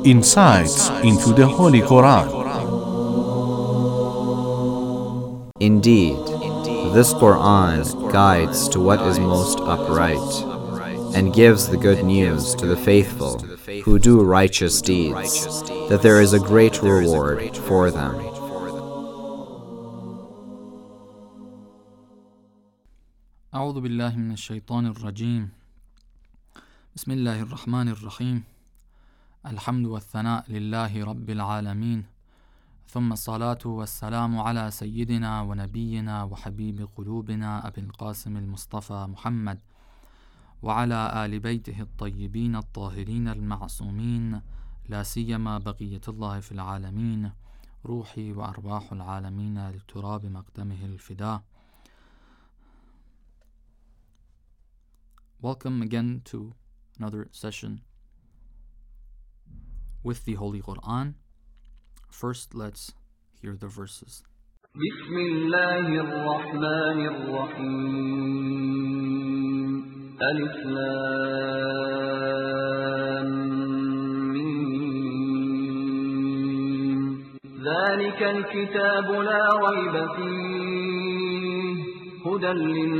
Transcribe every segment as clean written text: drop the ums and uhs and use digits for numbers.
Insights into the Holy Quran. Indeed, this Quran guides to what is most upright, and gives the good news to the faithful who do righteous deeds, that there is a great reward for them. أعوذ بالله من الشيطان الرجيم. بسم الله الرحمن الرحيم. الحمد والثناء لله رب العالمين، ثم الصلاة والسلام على سيدنا ونبينا وحبيب قلوبنا أبي القاسم المصطفى محمد وعلى آل بيته الطيبين الطاهرين المعصومين، لا سيما بقية الله في العالمين، روحي وأرواح العالمين لتراب مقدمه الفداء. Welcome again to another session with the Holy Quran. First, let's hear the verses. بسم الله الرحمن الرحيم. ألف لام ميم. ذلك الكتاب لا ريب فيه هدى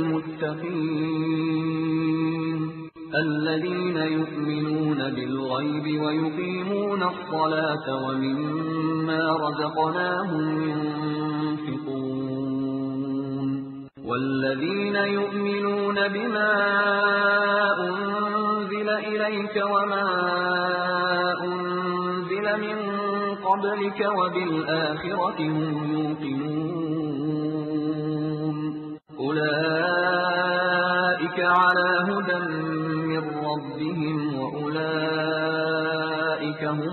للمتقين الذين يؤمنون بالغيب ويقيمون الصلاة ومما رزقناهم ينفقون والذين يؤمنون بما أنزل إليك وما أنزل من قبلك وبالآخرة هم يوقنون أولئك على هدى من ربهم وأولئك هم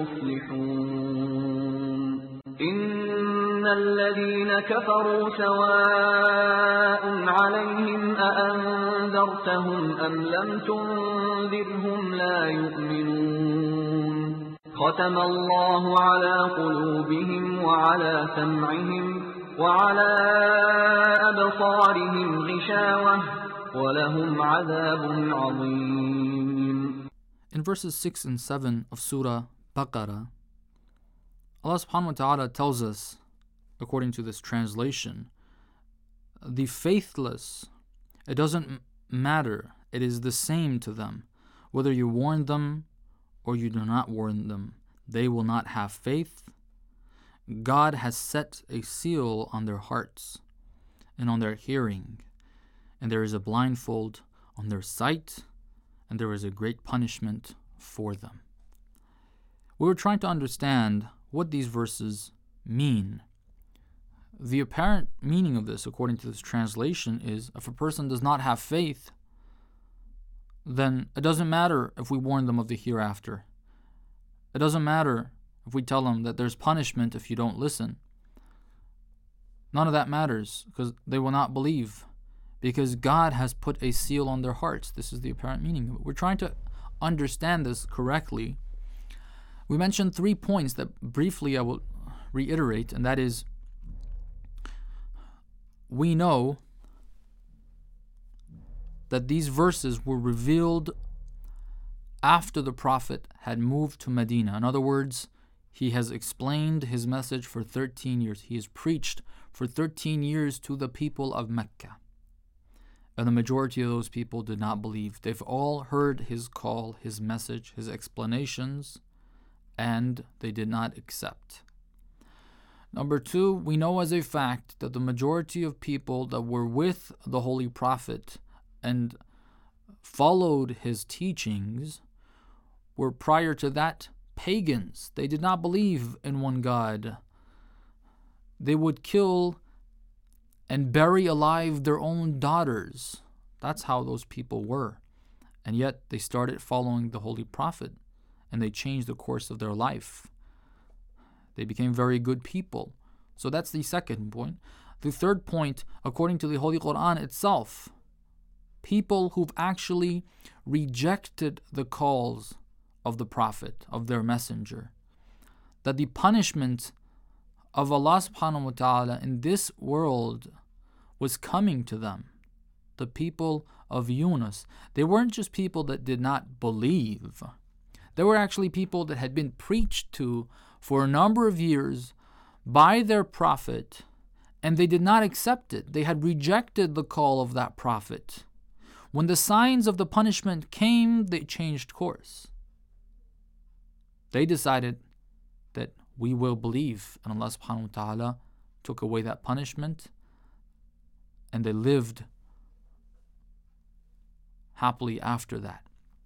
المفلحون إن الذين كفروا سواء عليهم أأنذرتهم أم لم تنذرهم لا يؤمنون ختم الله على قلوبهم وعلى سمعهم وعلى أبصارهم غشاوة وَلَهُمْ عَذَابٌ عَظِيمٌ. In verses 6 and 7 of Surah Baqarah, Allah subhanahu wa ta'ala tells us, according to this translation, the faithless, it doesn't matter, it is the same to them, whether you warn them or you do not warn them, they will not have faith. God has set a seal on their hearts and on their hearing, and there is a blindfold on their sight, and there is a great punishment for them. We were trying to understand what these verses mean. The apparent meaning of this, according to this translation, is if a person does not have faith, then it doesn't matter if we warn them of the hereafter. It doesn't matter if we tell them that there's punishment if you don't listen. None of that matters, because they will not believe, because God has put a seal on their hearts. This is the apparent meaning of it. We're trying to understand this correctly. We mentioned 3 points that briefly I will reiterate, and that is, we know that these verses were revealed after the Prophet had moved to Medina. In other words, he has explained his message for 13 years. He has preached for 13 years to the people of Mecca. And the majority of those people did not believe. They've all heard his call, his message, his explanations, and they did not accept. Number 2, we know as a fact that the majority of people that were with the Holy Prophet and followed his teachings were prior to that pagans. They did not believe in one God. They would kill and bury alive their own daughters. That's how those people were. And yet they started following the Holy Prophet, and they changed the course of their life. They became very good people. So that's the second point. The third point, according to the Holy Quran itself, people who've actually rejected the calls of the Prophet, of their messenger, that the punishment of Allah subhanahu wa ta'ala in this world was coming to them. The people of Yunus, they weren't just people that did not believe. There were actually people that had been preached to for a number of years by their prophet, and they did not accept it. They had rejected the call of that prophet. When the signs of the punishment came, they changed course. They decided that we will believe, and Allah subhanahu wa ta'ala took away that punishment, and they lived happily after that.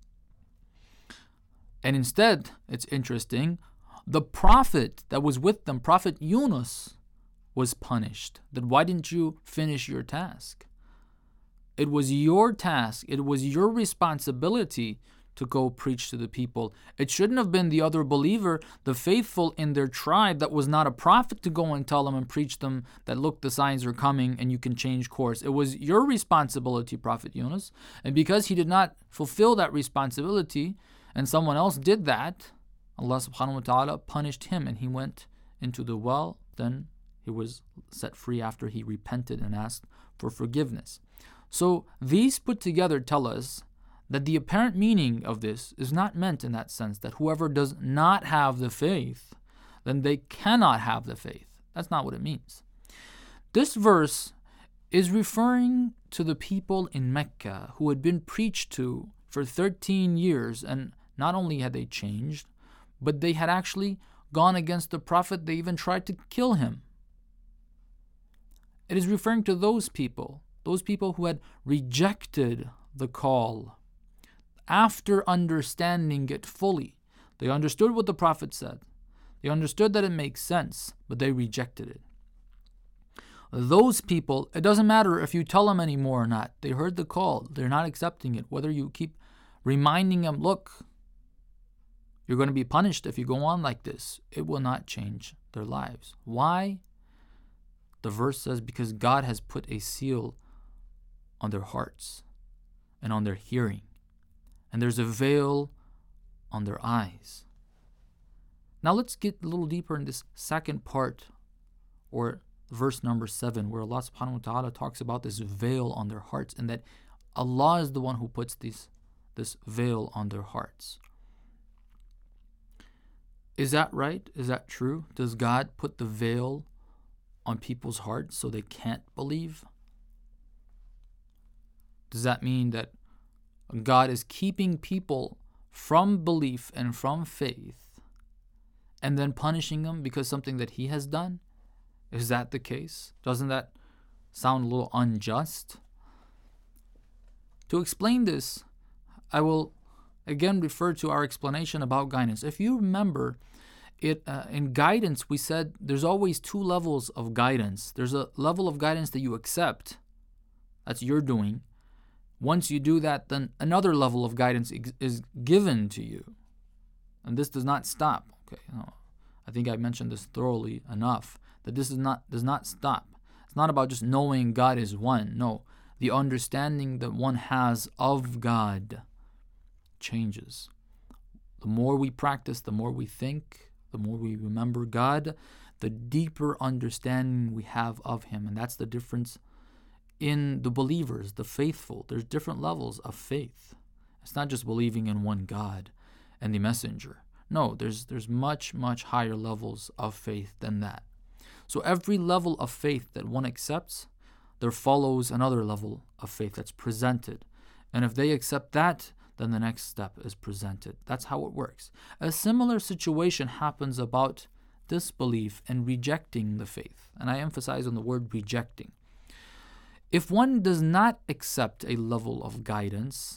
And instead, it's interesting, the prophet that was with them, Prophet Yunus, was punished. That why didn't you finish your task? It was your task, it was your responsibility to go preach to the people. It shouldn't have been the other believer, the faithful in their tribe that was not a prophet, to go and tell them and preach them that look, the signs are coming and you can change course. It was your responsibility, Prophet Yunus. And because he did not fulfill that responsibility and someone else did that, Allah subhanahu wa ta'ala punished him and he went into the well. Then he was set free after he repented and asked for forgiveness. So these put together tell us that the apparent meaning of this is not meant in that sense that whoever does not have the faith, then they cannot have the faith. That's not what it means. This verse is referring to the people in Mecca who had been preached to for 13 years, and not only had they changed, but they had actually gone against the Prophet. They even tried to kill him. It is referring to those people who had rejected the call after understanding it fully. They understood what the Prophet said. They understood that it makes sense, but they rejected it. Those people, it doesn't matter if you tell them anymore or not. They heard the call. They're not accepting it. Whether you keep reminding them, look, you're going to be punished if you go on like this, it will not change their lives. Why? The verse says, because God has put a seal on their hearts and on their hearing. And there's a veil on their eyes. Now let's get a little deeper in this second part, or verse number 7, where Allah subhanahu wa ta'ala talks about this veil on their hearts, and that Allah is the one who puts this veil on their hearts. Is that right? Is that true? Does God put the veil on people's hearts so they can't believe? Does that mean that God is keeping people from belief and from faith and then punishing them because something that He has done? Is that the case? Doesn't that sound a little unjust? To explain this, I will again refer to our explanation about guidance. If you remember, in guidance, we said there's always two levels of guidance. There's a level of guidance that you accept. That's your doing. Once you do that, then another level of guidance is given to you. And this does not stop. Okay, I think I mentioned this thoroughly enough, that this does not stop. It's not about just knowing God is one. No, the understanding that one has of God changes. The more we practice, the more we think, the more we remember God, the deeper understanding we have of Him. And that's the difference in the believers, the faithful. There's different levels of faith. It's not just believing in one God and the messenger. No, there's much, much higher levels of faith than that. So every level of faith that one accepts, there follows another level of faith that's presented. And if they accept that, then the next step is presented. That's how it works. A similar situation happens about disbelief and rejecting the faith. And I emphasize on the word rejecting. If one does not accept a level of guidance,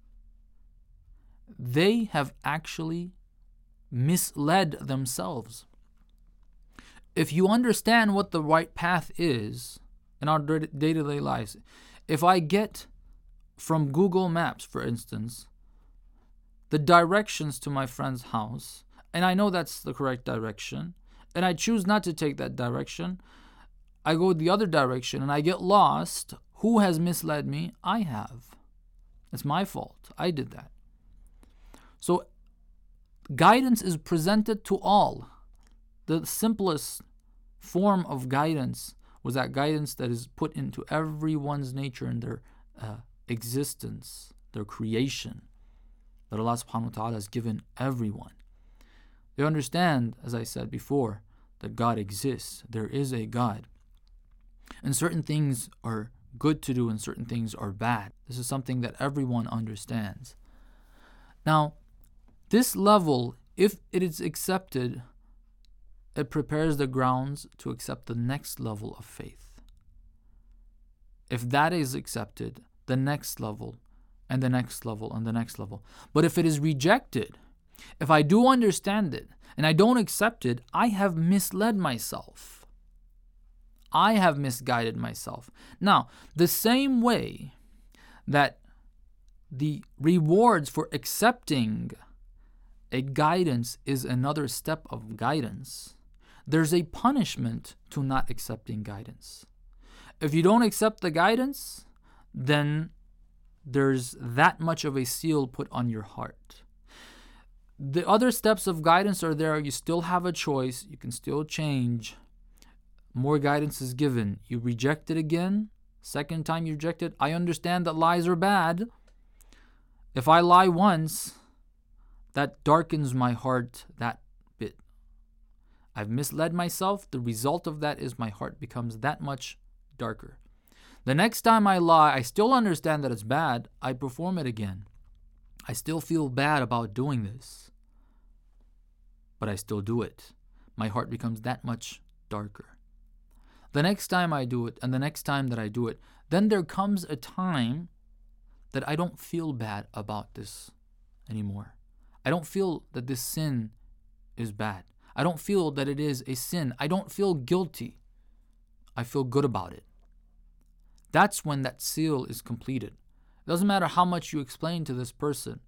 they have actually misled themselves. If you understand what the right path is in our day-to-day lives, if I get from Google Maps, for instance, the directions to my friend's house, and I know that's the correct direction, and I choose not to take that direction, I go the other direction and I get lost, who has misled me? I have. It's my fault. I did that. So guidance is presented to all. The simplest form of guidance was that guidance that is put into everyone's nature and their existence, their creation. that Allah subhanahu wa ta'ala has given everyone. They understand, as I said before, that God exists. There is a God. And certain things are good to do and certain things are bad. This is something that everyone understands. Now, this level, if it is accepted, it prepares the grounds to accept the next level of faith. If that is accepted, the next level, and the next level, and the next level. But if it is rejected, if I do understand it, and I don't accept it, I have misled myself. I have misguided myself. Now, the same way that the rewards for accepting a guidance is another step of guidance, there's a punishment to not accepting guidance. If you don't accept the guidance, then there's that much of a seal put on your heart. The other steps of guidance are there. You still have a choice. You can still change. More guidance is given. You reject it again. Second time you reject it. I understand that lies are bad. If I lie once, that darkens my heart that bit. I've misled myself. The result of that is my heart becomes that much darker. The next time I lie, I still understand that it's bad. I perform it again. I still feel bad about doing this, but I still do it. My heart becomes that much darker. The next time I do it, and the next time that I do it, then there comes a time that I don't feel bad about this anymore. I don't feel that this sin is bad. I don't feel that it is a sin. I don't feel guilty. I feel good about it. That's when that seal is completed. It doesn't matter how much you explain to this person,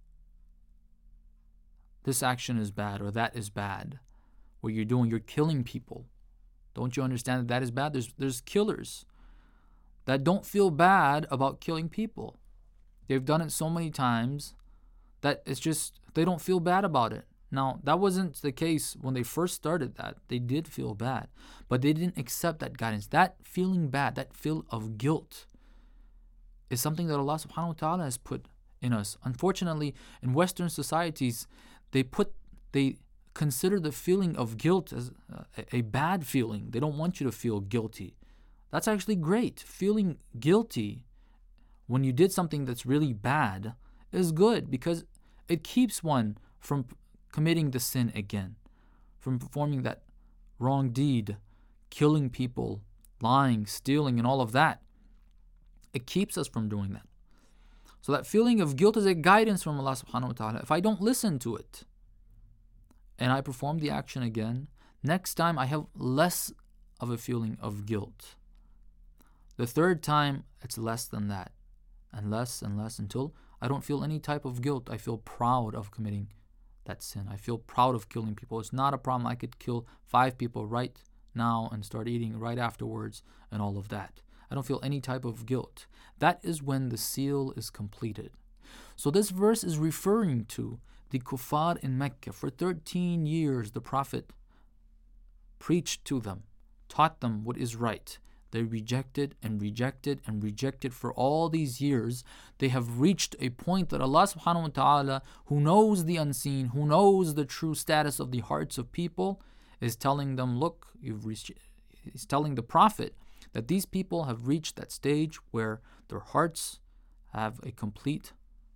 this action is bad or that is bad. What you're doing, you're killing people. Don't you understand that that is bad? There's killers that don't feel bad about killing people. They've done it so many times that it's just, they don't feel bad about it. Now, that wasn't the case when they first started that. They did feel bad, but they didn't accept that guidance. That feeling bad, that feel of guilt is something that Allah subhanahu wa ta'ala has put in us. Unfortunately, in Western societies, they consider the feeling of guilt as a bad feeling. They don't want you to feel guilty. That's actually great. Feeling guilty when you did something that's really bad is good because it keeps one from committing the sin again, from performing that wrong deed, killing people, lying, stealing, and all of that. It keeps us from doing that. So that feeling of guilt is a guidance from Allah subhanahu wa ta'ala. If I don't listen to it and I perform the action again, next time I have less of a feeling of guilt. The third time, it's less than that, and less until I don't feel any type of guilt. I feel proud of committing that sin. I feel proud of killing people. It's not a problem. I could kill 5 people right now and start eating right afterwards and all of that. I don't feel any type of guilt. That is when the seal is completed. So this verse is referring to the kuffar in Mecca. For 13 years, the Prophet preached to them, taught them what is right. They rejected and rejected and rejected for all these years. They have reached a point that Allah subhanahu wa ta'ala, who knows the unseen, who knows the true status of the hearts of people, is telling them, look, he's telling the Prophet that these people have reached that stage where their hearts have a complete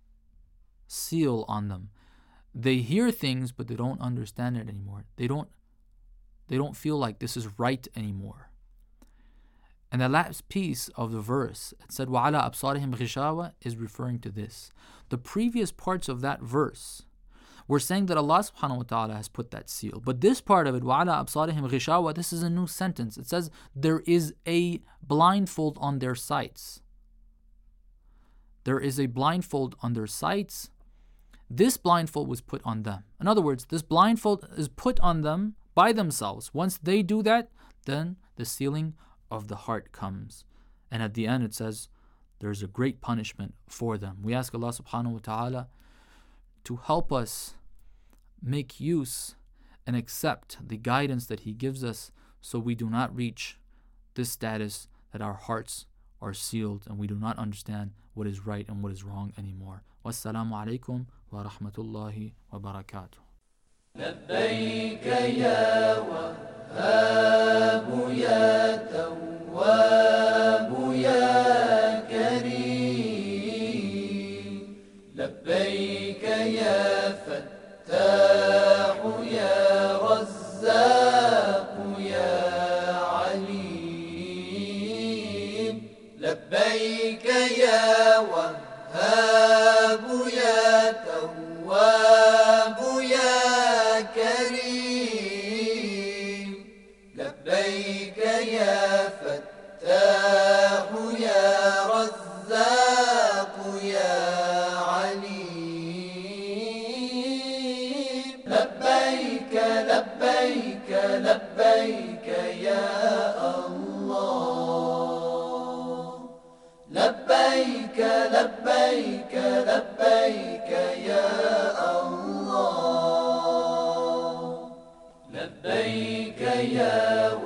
seal on them. They hear things, but they don't understand it anymore. They don't feel like this is right anymore. And the last piece of the verse, it said, وَعَلَىٰ أَبْصَارِهِمْ غِشَاوَةٌ, is referring to this. The previous parts of that verse were saying that Allah subhanahu wa ta'ala has put that seal. But this part of it, وَعَلَىٰ أَبْصَارِهِمْ غِشَاوَةٌ, this is a new sentence. It says there is a blindfold on their sights. There is a blindfold on their sights. This blindfold was put on them. In other words, this blindfold is put on them by themselves. Once they do that, then the sealing of the heart comes. And at the end it says there's a great punishment for them. We ask Allah subhanahu wa ta'ala to help us make use and accept the guidance that He gives us so we do not reach this status that our hearts are sealed and we do not understand what is right and what is wrong anymore. Wassalamu alaikum wa rahmatullahi wa barakatuh. لبيك يا وهاب يا تواب يا كريم لبيك يا فتاح يا رزاق يا عليم لبيك يا وهاب يا تواب يا كريم لبيك يا فتاح يا رزاق يا عليم لبيك لبيك لبيك يا الله لبيك لبيك لبيك يا الله لبيك يا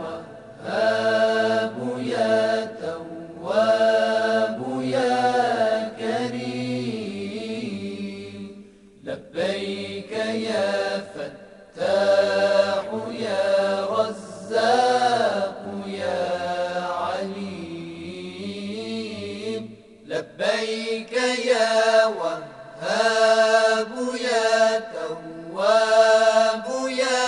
وهاب يا تواب يا كريم لبيك يا فتاح يا رزاق يا عليم لبيك يا وهاب يا تواب يا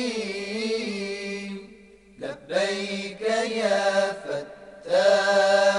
كريم لبيك يا فتاح